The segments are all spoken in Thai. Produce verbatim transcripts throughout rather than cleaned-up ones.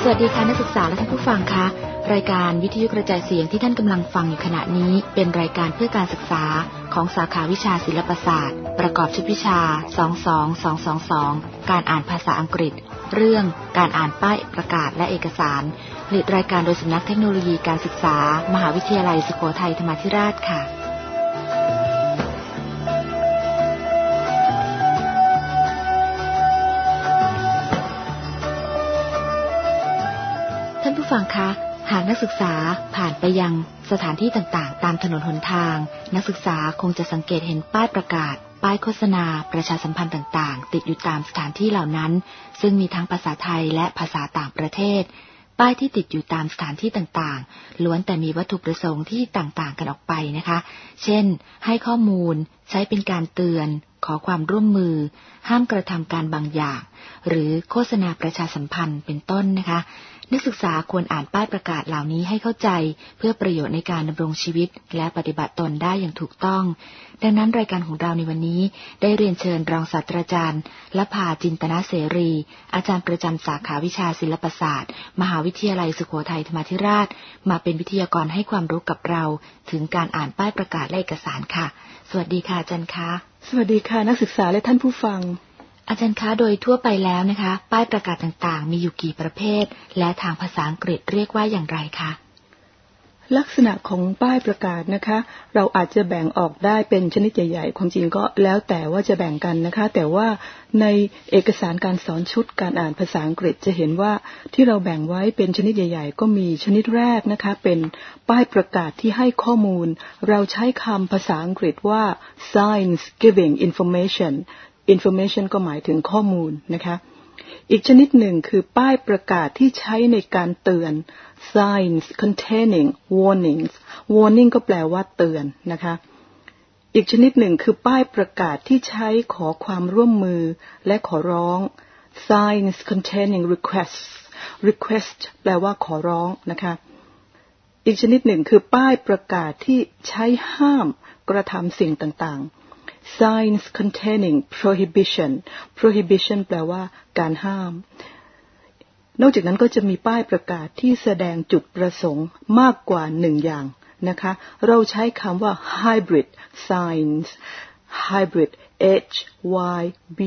วัสดีค่ะนักศึกษาและท่านผู้ฟังคะรายการวิทยุกระจายเสียงที่ท่านกำลังฟังอยู่ขณะนี้เป็นรายการเพื่อการศึกษาของสาขาวิชาศิลปศาสตร์ประกอบชุดวิชาสอง สอง สอง สอง สองการอ่านภาษาอังกฤษเรื่องการอ่านป้ายประกาศและเอกสารผลิตรายการโดยสำนักเทคโนโลยีการศึกษามหาวิทยาลัยสุโขทัยธรรมาธิราชค่ะท่านผู้ฟังคะหากนักศึกษาผ่านไปยังสถานที่ต่างๆตามถนนหนทางนักศึกษาคงจะสังเกตเห็นป้ายประกาศป้ายโฆษณาประชาสัมพันธ์ต่างๆติดอยู่ตามสถานที่เหล่านั้นซึ่งมีทั้งภาษาไทยและภาษาต่างประเทศป้ายที่ติดอยู่ตามสถานที่ต่างๆล้วนแต่มีวัตถุประสงค์ที่ต่างๆกันออกไปนะคะเช่นให้ข้อมูลใช้เป็นการเตือนขอความร่วมมือห้ามกระทำการบางอย่างหรือโฆษณาประชาสัมพันธ์เป็นต้นนะคะนักศึกษาควรอ่านป้ายประกาศเหล่านี้ให้เข้าใจเพื่อประโยชน์ในการดำรงชีวิตและปฏิบัติตนได้อย่างถูกต้องดังนั้นรายการของเราในวันนี้ได้เรียนเชิญรองศาสตราจารย์ละภาจินตนาเสรีอาจารย์ประจำสาขาวิชาศิลปศาสตร์มหาวิทยาลัยสุโขทัยธรรมาธิราชมาเป็นวิทยากรให้ความรู้กับเราถึงการอ่านป้ายประกาศและเอกสารค่ะสวัสดีค่ะอาจารย์คะสวัสดีค่ะนักศึกษาและท่านผู้ฟังอาจารย์คะโดยทั่วไปแล้วนะคะป้ายประกาศต่างๆมีอยู่กี่ประเภทและทางภาษาอังกฤษเรียกว่าอย่างไรคะลักษณะของป้ายประกาศนะคะเราอาจจะแบ่งออกได้เป็นชนิดใหญ่ๆความจริงก็แล้วแต่ว่าจะแบ่งกันนะคะแต่ว่าในเอกสารการสอนชุดการอ่านภาษาอังกฤษจะเห็นว่าที่เราแบ่งไว้เป็นชนิดใหญ่ๆก็มีชนิดแรกนะคะเป็นป้ายประกาศที่ให้ข้อมูลเราใช้คำภาษาอังกฤษว่า signs giving information information ก็หมายถึงข้อมูลนะคะอีกชนิดหนึ่งคือป้ายประกาศที่ใช้ในการเตือน signs containing warnings warning ก็แปลว่าเตือนนะคะอีกชนิดหนึ่งคือป้ายประกาศที่ใช้ขอความร่วมมือและขอร้อง signs containing requests request แปลว่าขอร้องนะคะอีกชนิดหนึ่งคือป้ายประกาศที่ใช้ห้ามกระทำสิ่งต่างๆsigns containing prohibition prohibition แปลว่าการห้ามนอกจากนั้นก็จะมีป้ายประกาศที่แสดงจุดประสงค์มากกว่าหนึ่งอย่างนะคะเราใช้คำว่า hybrid signs hybrid h y b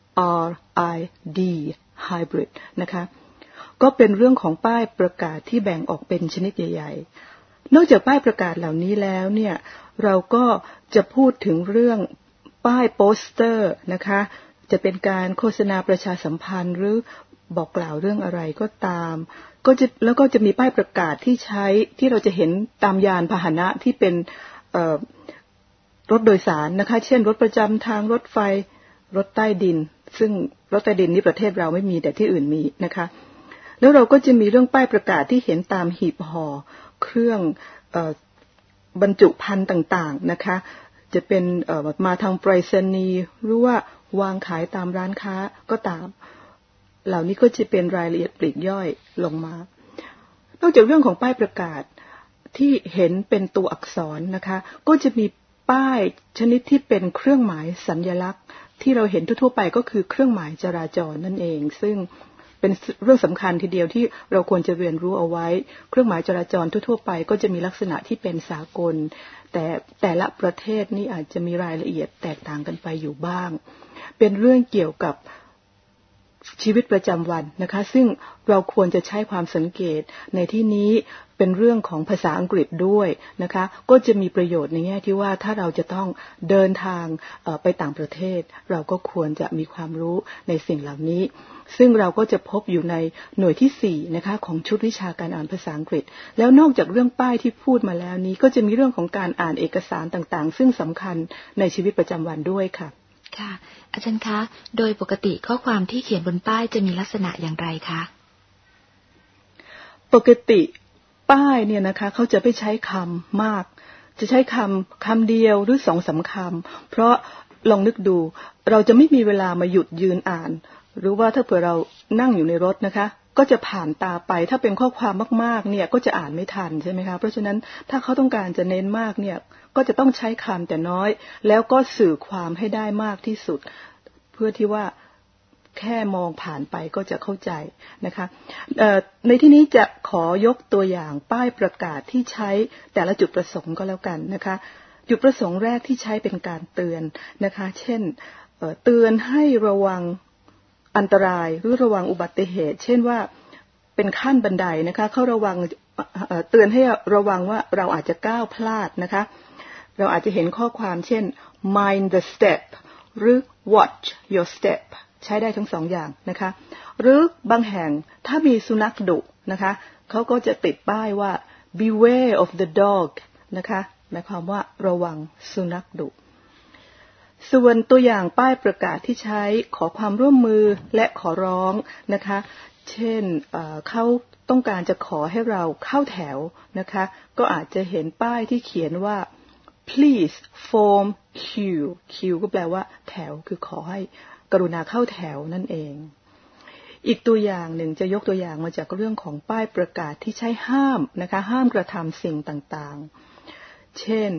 r i d hybrid นะคะก็เป็นเรื่องของป้ายประกาศที่แบ่งออกเป็นชนิดใหญ่ๆนอกจากป้ายประกาศเหล่านี้แล้วเนี่ยเราก็จะพูดถึงเรื่องป้ายโปสเตอร์นะคะจะเป็นการโฆษณาประชาสัมพันธ์หรือบอกกล่าวเรื่องอะไรก็ตามก็จะแล้วก็จะมีป้ายประกาศที่ใช้ที่เราจะเห็นตามยานพาหนะที่เป็นรถโดยสารนะคะเช่นรถประจำทางรถไฟรถใต้ดินซึ่งรถใต้ดินนี่ประเทศเราไม่มีแต่ที่อื่นมีนะคะแล้วเราก็จะมีเรื่องป้ายประกาศที่เห็นตามหีบห่อเครื่องบรรจุภัณฑ์ต่างๆนะคะจะเป็นมาทางไปรษณีย์หรือว่าวางขายตามร้านค้าก็ตามเหล่านี้ก็จะเป็นรายละเอียดปลีกย่อยลงมานอกจากเรื่องของป้ายประกาศที่เห็นเป็นตัวอักษรนะคะก็จะมีป้ายชนิดที่เป็นเครื่องหมายสัญลักษณ์ที่เราเห็นทั่วๆไปก็คือเครื่องหมายจราจรนั่นเองซึ่งเป็นเรื่องสำคัญทีเดียวที่เราควรจะเรียนรู้เอาไว้เครื่องหมายจราจรทั่วๆไปก็จะมีลักษณะที่เป็นสากลแต่แต่ละประเทศนี่อาจจะมีรายละเอียดแตกต่างกันไปอยู่บ้างเป็นเรื่องเกี่ยวกับชีวิตประจำวันนะคะซึ่งเราควรจะใช้ความสังเกตในที่นี้เป็นเรื่องของภาษาอังกฤษด้วยนะคะก็จะมีประโยชน์ในแง่ที่ว่าถ้าเราจะต้องเดินทางไปต่างประเทศเราก็ควรจะมีความรู้ในสิ่งเหล่านี้ซึ่งเราก็จะพบอยู่ในหน่วยที่สี่นะคะของชุดวิชาการอ่านภาษาอังกฤษแล้วนอกจากเรื่องป้ายที่พูดมาแล้วนี้ก็จะมีเรื่องของการอ่านเอกสารต่างๆซึ่งสำคัญในชีวิตประจำวันด้วยค่ะค่ะอาจารย์คะโดยปกติข้อความที่เขียนบนป้ายจะมีลักษณะอย่างไรคะปกติป้ายเนี่ยนะคะเขาจะไม่ใช้คำมากจะใช้คำคำเดียวหรือสองสามคำเพราะลองนึกดูเราจะไม่มีเวลามาหยุดยืนอ่านหรือว่าถ้าเผื่อเรานั่งอยู่ในรถนะคะก็จะผ่านตาไปถ้าเป็นข้อความมากๆเนี่ยก็จะอ่านไม่ทันใช่ไหมคะเพราะฉะนั้นถ้าเขาต้องการจะเน้นมากเนี่ยก็จะต้องใช้คำแต่น้อยแล้วก็สื่อความให้ได้มากที่สุดเพื่อที่ว่าแแค่มองผ่านไปก็จะเข้าใจนะคะในที่นี้จะขอยกตัวอย่างป้ายประกาศที่ใช้แต่ละจุดประสงค์ก็แล้วกันนะคะจุดประสงค์แรกที่ใช้เป็นการเตือนนะคะเช่นเตือนให้ระวังอันตรายหรือระวังอุบัติเหตุเช่นว่าเป็นขั้นบันไดนะคะเขาระวังเตือนให้ระวังว่าเราอาจจะก้าวพลาดนะคะเราอาจจะเห็นข้อความเช่น mind the step หรือ watch your step ใช้ได้ทั้งสองอย่างนะคะหรือบางแห่งถ้ามีสุนัขดุนะคะเขาก็จะติดป้ายว่า beware of the dog นะคะหมายความว่าระวังสุนัขดุส่วนตัวอย่างป้ายประกาศที่ใช้ขอความร่วมมือและขอร้องนะคะเช่น เอ่อ เขาต้องการจะขอให้เราเข้าแถวนะคะก็อาจจะเห็นป้ายที่เขียนว่า please form queue queue ก็แปลว่าแถวคือขอให้กรุณาเข้าแถวนั่นเองอีกตัวอย่างหนึ่งจะยกตัวอย่างมาจากเรื่องของป้ายประกาศที่ใช้ห้ามนะคะห้ามกระทำสิ่งต่างๆเช่น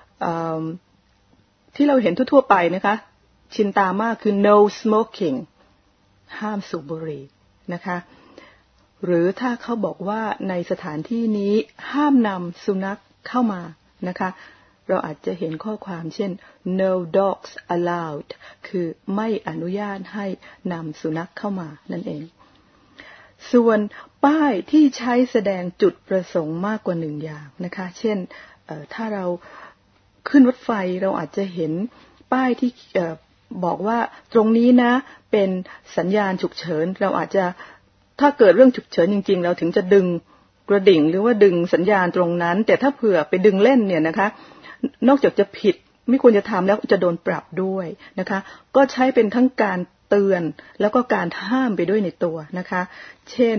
ที่เราเห็นทั่วๆไปนะคะชินตามากคือ no smoking ห้ามสูบบุหรี่นะคะหรือถ้าเขาบอกว่าในสถานที่นี้ห้ามนำสุนัขเข้ามานะคะเราอาจจะเห็นข้อความเช่น no dogs allowed คือไม่อนุญาตให้นำสุนัขเข้ามานั่นเองส่วนป้ายที่ใช้แสดงจุดประสงค์มากกว่าหนึ่งอย่างนะคะเช่นถ้าเราขึ้นรถไฟเราอาจจะเห็นป้ายที่บอกว่าตรงนี้นะเป็นสัญญาณฉุกเฉินเราอาจจะถ้าเกิดเรื่องฉุกเฉินจริงๆเราถึงจะดึงกระดิ่งหรือว่าดึงสัญญาณตรงนั้นแต่ถ้าเผื่อไปดึงเล่นเนี่ยนะคะนอกจากจะผิดไม่ควรจะทำแล้วจะโดนปรับด้วยนะคะก็ใช้เป็นทั้งการเตือนแล้วก็การห้ามไปด้วยในตัวนะคะเช่น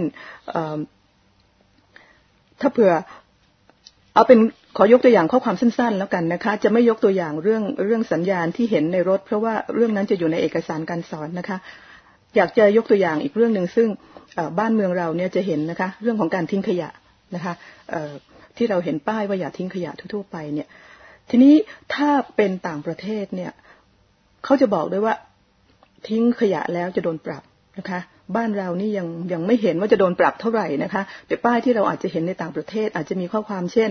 ถ้าเผื่อเอาเป็นขอยกตัวอย่างข้อความสั้นๆแล้วกันนะคะจะไม่ยกตัวอย่างเรื่องเรื่องสัญญาณที่เห็นในรถเพราะว่าเรื่องนั้นจะอยู่ในเอกสารการสอนนะคะอยากจะยกตัวอย่างอีกเรื่องนึงซึ่งบ้านเมืองเราเนี่ยจะเห็นนะคะเรื่องของการทิ้งขยะนะคะที่เราเห็นป้ายว่าอย่าทิ้งขยะทั่วๆไปเนี่ยทีนี้ถ้าเป็นต่างประเทศเนี่ยเขาจะบอกด้วยว่าทิ้งขยะแล้วจะโดนปรับนะคะบ้านเรานี่ยังยังไม่เห็นว่าจะโดนปรับเท่าไหร่นะคะแต่ป้ายที่เราอาจจะเห็นในต่างประเทศอาจจะมีข้อความเช่น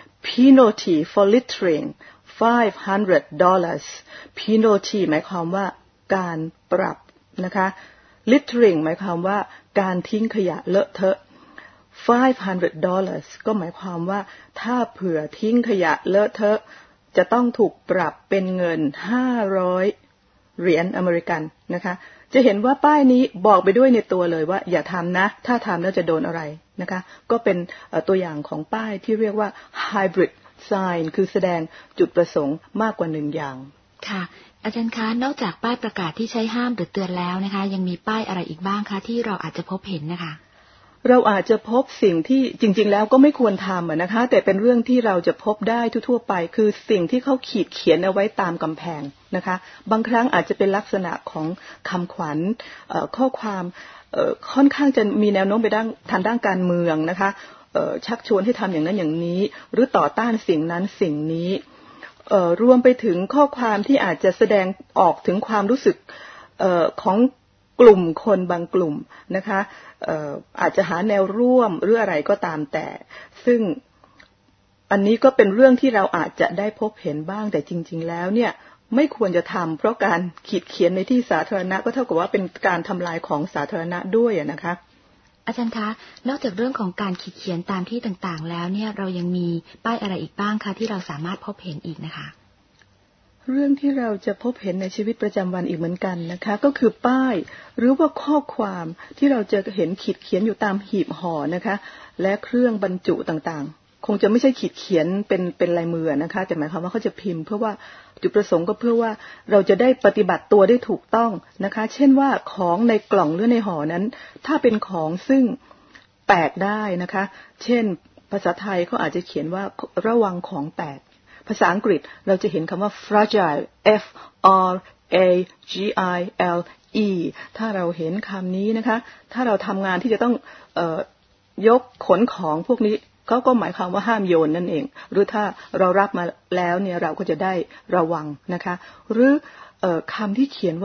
penalty for littering five hundred dollars penalty หมายความว่าการปรับนะคะ littering หมายความว่าการทิ้งขยะเลอะเทอะfive hundred dollars ก็หมายความว่าถ้าเผื่อทิ้งขยะเลอะเทอะจะต้องถูกปรับเป็นเงินห้าร้อยเหรียญอเมริกันนะคะจะเห็นว่าป้ายนี้บอกไปด้วยในตัวเลยว่าอย่าทำนะถ้าทำแล้วจะโดนอะไรนะคะก็เป็นตัวอย่างของป้ายที่เรียกว่า hybrid sign คือแสดงจุดประสงค์มากกว่าหนึ่งอย่างค่ะอาจารย์คะนอกจากป้ายประกาศที่ใช้ห้ามหรือเตือนแล้วนะคะยังมีป้ายอะไรอีกบ้างคะที่เราอาจจะพบเห็นนะคะเราอาจจะพบสิ่งที่จริงๆแล้วก็ไม่ควรทำนะคะแต่เป็นเรื่องที่เราจะพบได้ทั่วๆไปคือสิ่งที่เขาขีดเขียนเอาไว้ตามกำแพงนะคะบางครั้งอาจจะเป็นลักษณะของคำขวัญข้อความค่อนข้างจะมีแนวโน้มไปด้านทางด้านการเมืองนะคะชักชวนให้ทำอย่างนั้นอย่างนี้หรือต่อต้านสิ่งนั้นสิ่งนี้รวมไปถึงข้อความที่อาจจะแสดงออกถึงความรู้สึกของกลุ่มคนบางกลุ่มนะคะอาจจะหาแนวร่วมหรืออะไรก็ตามแต่ซึ่งอันนี้ก็เป็นเรื่องที่เราอาจจะได้พบเห็นบ้างแต่จริงๆแล้วเนี่ยไม่ควรจะทำเพราะการขีดเขียนในที่สาธารณะก็เท่ากับว่าเป็นการทำลายของสาธารณะด้วยนะคะอาจารย์คะนอกจากเรื่องของการขีดเขียนตามที่ต่างๆแล้วเนี่ยเรายังมีป้ายอะไรอีกบ้างคะที่เราสามารถพบเห็นอีกนะคะเรื่องที่เราจะพบเห็นในชีวิตประจำวันอีกเหมือนกันนะคะก็คือป้ายหรือว่าข้อความที่เราจะเห็นขีดเขียนอยู่ตามหีบห่อนะคะและเครื่องบรรจุต่างๆคงจะไม่ใช่ขีดเขียนเป็นเป็นลายมือนะคะแต่หมายความว่าเขาจะพิมพ์เพื่อว่าจุดประสงค์ก็เพื่อว่าเราจะได้ปฏิบัติตัวได้ถูกต้องนะคะเช่นว่าของในกล่องหรือในห่อนั้นถ้าเป็นของซึ่งแตกได้นะคะเช่นภาษาไทยเขาอาจจะเขียนว่าระวังของแตกภาษาอังกฤษเราจะเห็นคำว่า fragile f r a g i l e ถ้าเราเห็นคำนี้นะคะถ้าเราทำงานที่จะต้องเอ่อยกขนของพวกนี้เขาก็หมายความว่าห้ามโยนนั่นเองหรือถ้าเรารับมาแล้วเนี่ยเราก็จะได้ระวังนะคะหรือเอ่อคำที่เขียนว่า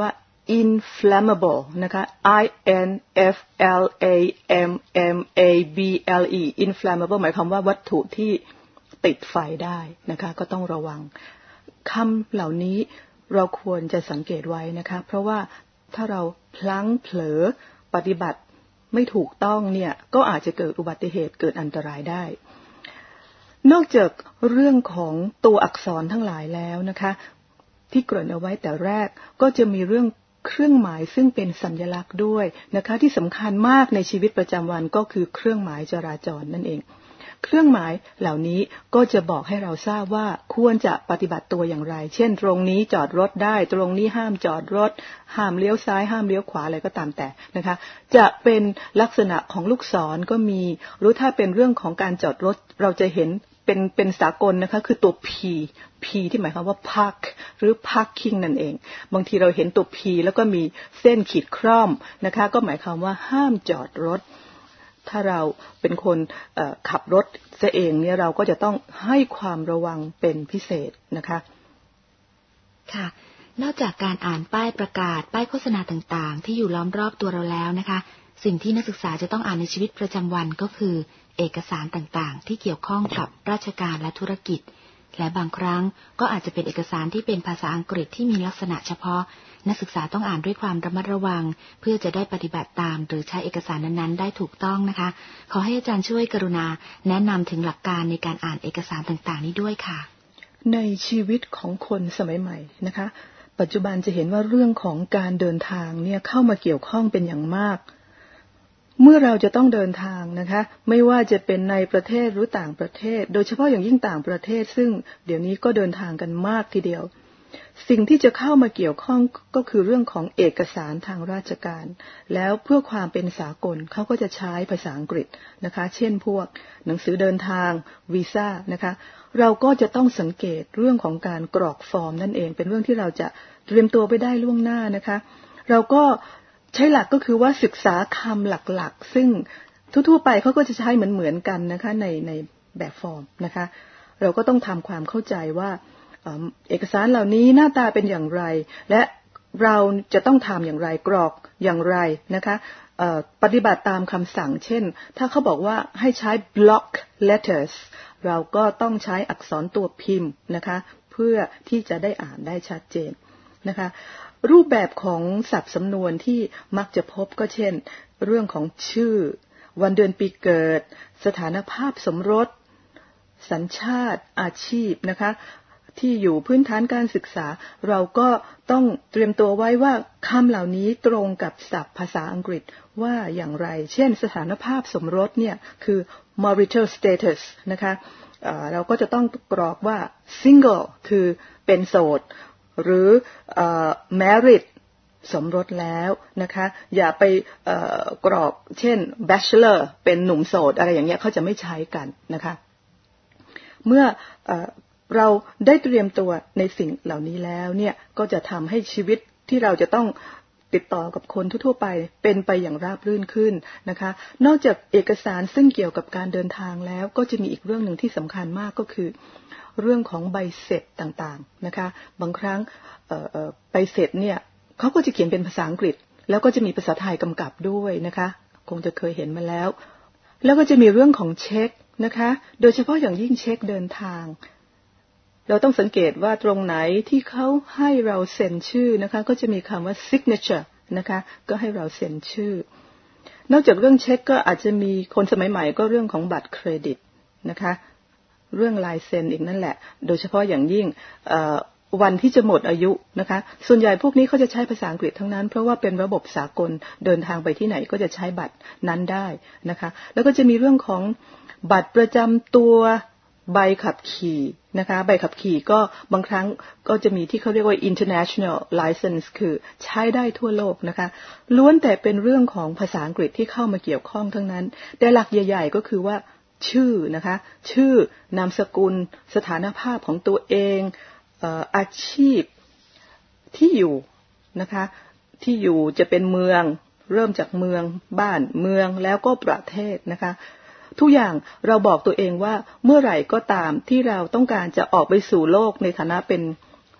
inflammable นะคะ I N F L A M M A B L E inflammable หมายความว่าวัตถุที่ติดไฟได้นะคะก็ต้องระวังคำเหล่านี้เราควรจะสังเกตไว้นะคะเพราะว่าถ้าเราพลั้งเผลอปฏิบัติไม่ถูกต้องเนี่ยก็อาจจะเกิดอุบัติเหตุเกิดอันตรายได้นอกจากเรื่องของตัวอักษรทั้งหลายแล้วนะคะที่เกริ่นเอาไว้แต่แรกก็จะมีเรื่องเครื่องหมายซึ่งเป็นสัญลักษณ์ด้วยนะคะที่สำคัญมากในชีวิตประจำวันก็คือเครื่องหมายจราจรนั่นเองเครื่องหมายเหล่านี้ก็จะบอกให้เราทราบว่าควรจะปฏิบัติตัวอย่างไรเช่นตรงนี้จอดรถได้ตรงนี้ห้ามจอดรถห้ามเลี้ยวซ้ายห้ามเลี้ยวขวาอะไรก็ตามแต่นะคะจะเป็นลักษณะของลูกศรก็มีหรือถ้าเป็นเรื่องของการจอดรถเราจะเห็นเป็นเป็นสากลนะคะคือตัว P P ที่หมายความว่า park หรือ parking นั่นเองบางทีเราเห็นตัว P แล้วก็มีเส้นขีดคร่อมนะคะก็หมายความว่าห้ามจอดรถถ้าเราเป็นคนขับรถซะเองเนี่ยเราก็จะต้องให้ความระวังเป็นพิเศษนะคะค่ะนอกจากการอ่านป้ายประกาศป้ายโฆษณาต่างๆที่อยู่ล้อมรอบตัวเราแล้วนะคะสิ่งที่นักศึกษาจะต้องอ่านในชีวิตประจำวันก็คือเอกสารต่างๆที่เกี่ยวข้องกับราชการและธุรกิจและบางครั้งก็อาจจะเป็นเอกสารที่เป็นภาษาอังกฤษที่มีลักษณะเฉพาะนักศึกษาต้องอ่านด้วยความระมัดระวังเพื่อจะได้ปฏิบัติตามหรือใช้เอกสารนั้นๆได้ถูกต้องนะคะขอให้อาจารย์ช่วยกรุณาแนะนำถึงหลักการในการอ่านเอกสารต่างๆนี้ด้วยค่ะในชีวิตของคนสมัยใหม่นะคะปัจจุบันจะเห็นว่าเรื่องของการเดินทางเนี่ยเข้ามาเกี่ยวข้องเป็นอย่างมากเมื่อเราจะต้องเดินทางนะคะไม่ว่าจะเป็นในประเทศหรือต่างประเทศโดยเฉพาะอย่างยิ่งต่างประเทศซึ่งเดี๋ยวนี้ก็เดินทางกันมากทีเดียวสิ่งที่จะเข้ามาเกี่ยวข้องก็คือเรื่องของเอกสารทางราชการแล้วเพื่อความเป็นสากลเขาก็จะใช้ภาษาอังกฤษนะคะเช่นพวกหนังสือเดินทางวีซ่านะคะเราก็จะต้องสังเกตเรื่องของการกรอกฟอร์มนั่นเองเป็นเรื่องที่เราจะเตรียมตัวไปได้ล่วงหน้านะคะเราก็ใช้หลักก็คือว่าศึกษาคำหลักๆซึ่งทั่วๆไปเขาก็จะใช้เหมือนๆกันนะคะในในแบบฟอร์มนะคะเราก็ต้องทำความเข้าใจว่าเอกสารเหล่านี้หน้าตาเป็นอย่างไรและเราจะต้องทำอย่างไรกรอกอย่างไรนะคะปฏิบัติตามคำสั่งเช่นถ้าเขาบอกว่าให้ใช้ block letters เราก็ต้องใช้อักษรตัวพิมพ์นะคะเพื่อที่จะได้อ่านได้ชัดเจนนะคะรูปแบบของศัพท์สำนวนที่มักจะพบก็เช่นเรื่องของชื่อวันเดือนปีเกิดสถานภาพสมรสสัญชาติอาชีพนะคะที่อยู่พื้นฐานการศึกษาเราก็ต้องเตรียมตัวไว้ว่าคำเหล่านี้ตรงกับศัพท์ภาษาอังกฤษว่าอย่างไรเช่นสถานภาพสมรสเนี่ยคือ marital status นะคะเอ่อเราก็จะต้องกรอกว่า single คือเป็นโสดหรือเอ่อ married สมรสแล้วนะคะอย่าไปเอ่อกรอกเช่น bachelor เป็นหนุ่มโสดอะไรอย่างเงี้ยเขาจะไม่ใช้กันนะคะเมื่อเอ่อเราได้เตรียมตัวในสิ่งเหล่านี้แล้วเนี่ยก็จะทำให้ชีวิตที่เราจะต้องติดต่อกับคนทั่วๆไปเป็นไปอย่างราบรื่นขึ้นนะคะนอกจากเอกสารซึ่งเกี่ยวกับการเดินทางแล้วก็จะมีอีกเรื่องหนึ่งที่สำคัญมากก็คือเรื่องของใบเสร็จต่างๆนะคะบางครั้งใบเสร็จเนี่ยเขาก็จะเขียนเป็นภาษาอังกฤษแล้วก็จะมีภาษาไทยกำกับด้วยนะคะคงจะเคยเห็นมาแล้วแล้วก็จะมีเรื่องของเช็คนะคะโดยเฉพาะอย่างยิ่งเช็คเดินทางเราต้องสังเกตว่าตรงไหนที่เขาให้เราเซ็นชื่อนะคะก็จะมีคำว่า signature นะคะก็ให้เราเซ็นชื่อนอกจากเรื่องเช็คก็อาจจะมีคนสมัยใหม่ก็เรื่องของบัตรเครดิตนะคะเรื่องลายเซ็นอีกนั่นแหละโดยเฉพาะอย่างยิ่งวันที่จะหมดอายุนะคะส่วนใหญ่พวกนี้เขาจะใช้ภาษาอังกฤษทั้งนั้นเพราะว่าเป็นระบบสากลเดินทางไปที่ไหนก็จะใช้บัตรนั้นได้นะคะแล้วก็จะมีเรื่องของบัตรประจำตัวใบขับขี่นะคะใบขับขี่ก็บางครั้งก็จะมีที่เขาเรียกว่า international license คือใช้ได้ทั่วโลกนะคะล้วนแต่เป็นเรื่องของภาษาอังกฤษที่เข้ามาเกี่ยวข้องทั้งนั้นแต่หลักใหญ่ๆก็คือว่าชื่อนะคะชื่อนามสกุลสถานภาพของตัวเองเอ่ออาชีพที่อยู่นะคะที่อยู่จะเป็นเมืองเริ่มจากเมืองบ้านเมืองแล้วก็ประเทศนะคะทุกอย่างเราบอกตัวเองว่าเมื่อไหร่ก็ตามที่เราต้องการจะออกไปสู่โลกในฐานะเป็น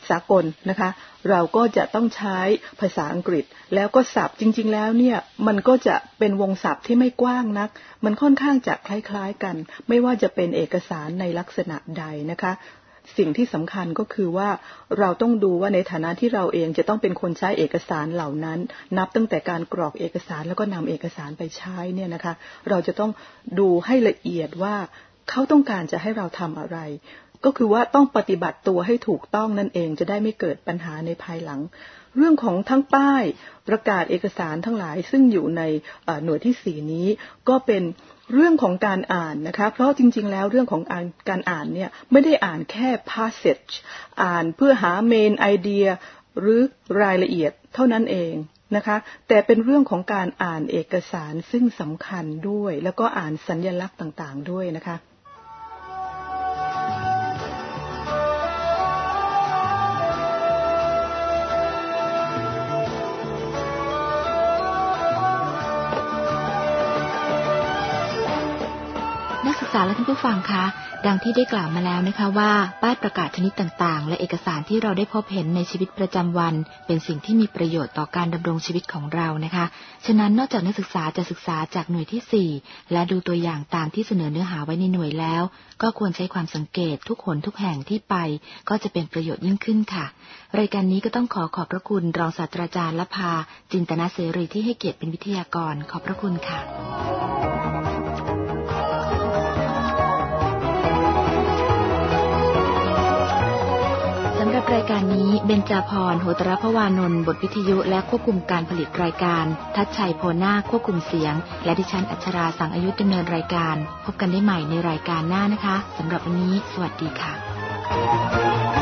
สากลนะคะเราก็จะต้องใช้ภาษาอังกฤษแล้วก็ศัพท์จริงๆแล้วเนี่ยมันก็จะเป็นวงศัพท์ที่ไม่กว้างนักมันค่อนข้างจะคล้ายๆกันไม่ว่าจะเป็นเอกสารในลักษณะใดนะคะสิ่งที่สำคัญก็คือว่าเราต้องดูว่าในฐานะที่เราเองจะต้องเป็นคนใช้เอกสารเหล่านั้นนับตั้งแต่การกรอกเอกสารแล้วก็นำเอกสารไปใช้เนี่ยนะคะเราจะต้องดูให้ละเอียดว่าเขาต้องการจะให้เราทำอะไรก็คือว่าต้องปฏิบัติตัวให้ถูกต้องนั่นเองจะได้ไม่เกิดปัญหาในภายหลังเรื่องของทั้งป้ายประกาศเอกสารทั้งหลายซึ่งอยู่ในหน่วยที่สี่นี้ก็เป็นเรื่องของการอ่านนะคะเพราะจริงๆแล้วเรื่องของการอ่านเนี่ยไม่ได้อ่านแค่ passage อ่านเพื่อหา main idea หรือรายละเอียดเท่านั้นเองนะคะแต่เป็นเรื่องของการอ่านเอกสารซึ่งสำคัญด้วยแล้วก็อ่านสัญลักษณ์ต่างๆด้วยนะคะนักศึกษาและท่านผู้ฟังคะดังที่ได้กล่าวมาแล้วนะคะว่าป้ายประกาศชนิดต่างๆและเอกสารที่เราได้พบเห็นในชีวิตประจำวันเป็นสิ่งที่มีประโยชน์ต่อการดำรงชีวิตของเรานะคะฉะนั้นนอกจากนักศึกษาจะศึกษาจากหน่วยที่สี่และดูตัวอย่างตามที่เสนอเนื้อหาไว้ในหน่วยแล้วก็ควรใช้ความสังเกตทุกหนทุกแห่งที่ไปก็จะเป็นประโยชน์ยิ่งขึ้นค่ะรายการนี้ก็ต้องขอขอบพระคุณรองศาสตราจารย์ละภาจินตนาเสรีที่ให้เกียรติเป็นวิทยากรขอบพระคุณค่ะสำหรับรายการนี้เบญจาพร โหตรพวานนท์บทวิทยุและควบคุมการผลิตรายการทัชชัยโพนาควบคุมเสียงและดิฉันอัชราสังอายุดำเนินรายการพบกันได้ใหม่ในรายการหน้านะคะสำหรับวันนี้สวัสดีค่ะ